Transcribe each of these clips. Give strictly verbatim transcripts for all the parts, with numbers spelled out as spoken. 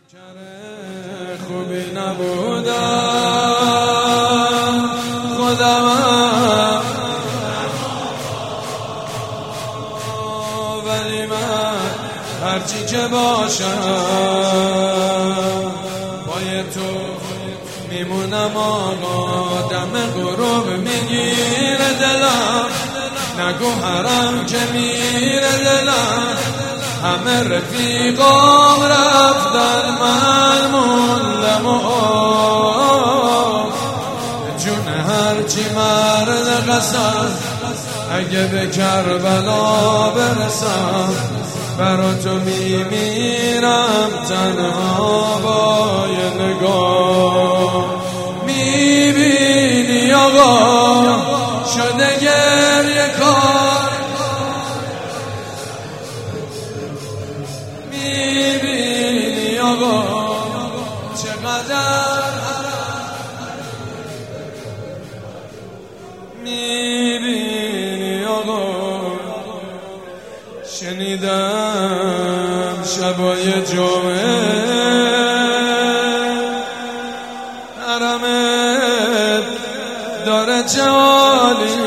خوبی نبودم خودمم، ولی من هرچی که باشم پای تو میمونم آقا. دم غروب میگیره دلم، نگو حرم که میره دلم. همه رفیقام رفتن من موندم و جون هرچی مرد قسم اگه به کربلا برسم برا تو میمیرم تنها با یه نگاه. میبینی آقا شده گریه کار، میبینی آقا چقدر میبینی آقا. شنیدم شبای جمعه حرمت داره چالی،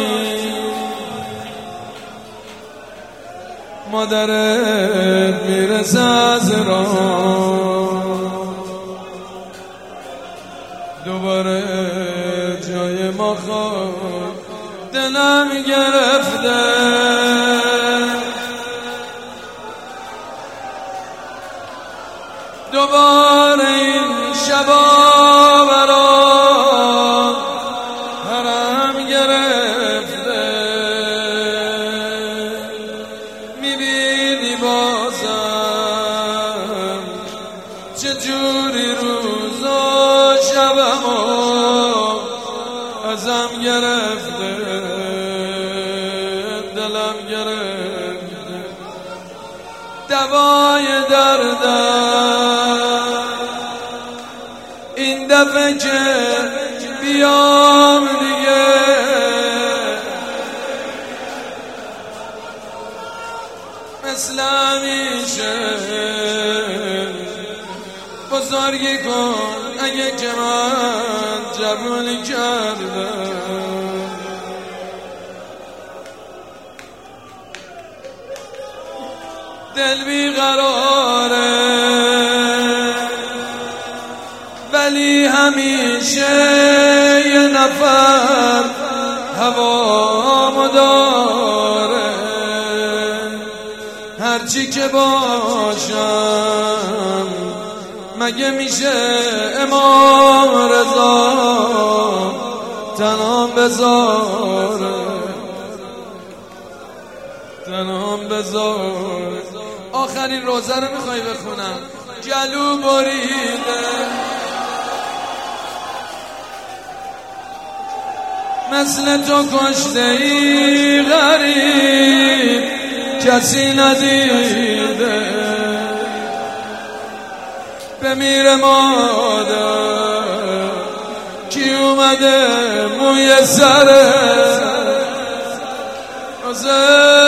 مادرت میرسه از راه، دوباره جای ما خواهد دلم گرفته. دوباره این شبا برام حرم گرفته. میبینی بازم چجوری روزا شبمو ازم گرفته، دلم گرفته. دوای دردم این دفعه که بیام دیگه مثل همیشه بزرگی کن اگه که من جوانی کردم. دل بیقراره ولی همیشه یه نفر هوامو داره. هرچی که باشم مگه میشه امام رضا تنام بذاره، تنام بذاره. آخرین روزه رو میخوای بخونم. گلو بریده مثل تو کشته ای غریب کسی ندیده. بمیره مادر کی اومده موی سره